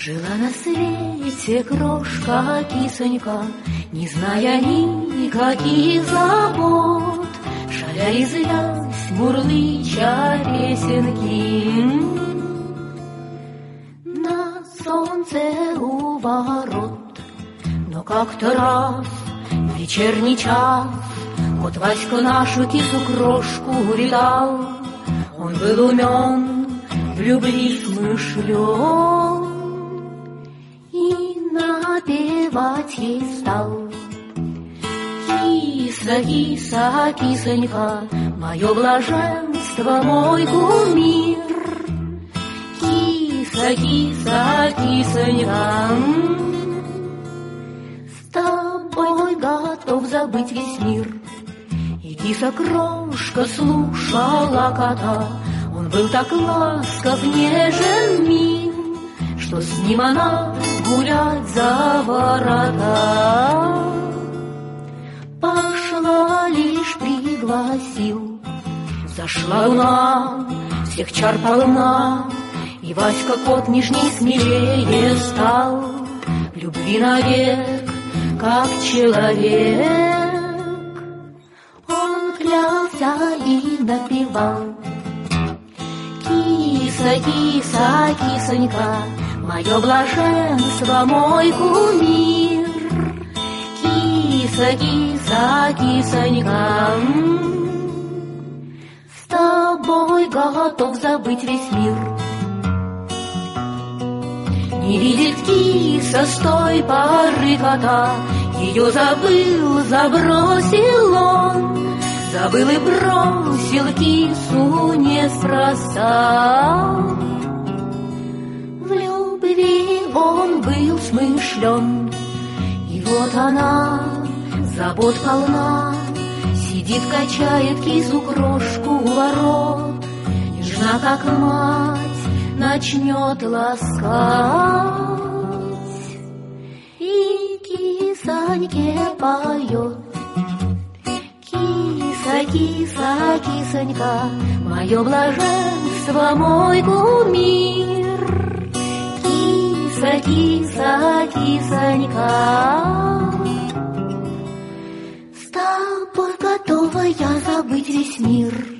Жила на свете крошка-кисонька, не зная никаких забот, шаля и злясь, мурлыча песенки. На солнце у ворот, но как-то раз в вечерний час вот Васька нашу кису-крошку увидал. Он был умен, в любви смышлен, и напевать ей стал. Киса, киса, кисонька, мое блаженство, мой кумир. Киса, киса, кисонька, с тобой готов забыть весь мир. И киса-крошка слушала кота, он был так ласков, нежен, мил, что с ним она гулять за ворота. Пошла, лишь пригласил, зашла луна, всех чар полна, и Васька кот нежней смелее стал, в любви навек, как человек. Он клялся и напевал: киса, киса, кисонька, мое блаженство, мой кумир. Киса, киса, кисонька, с тобой готов забыть весь мир. Не видит киса с той поры кота, ее забыл, забросил он. Забыл и бросил кису неспроста. В любви он был смышлен, и вот она, забот полна, сидит, качает кису-крошку у ворот, нежна, как мать, начнет ласкать, и кисоньке поет: киса, киса, кисонька, мое блаженство, мой кумир. Киса, киса, кисонька, с тобой готова я забыть весь мир.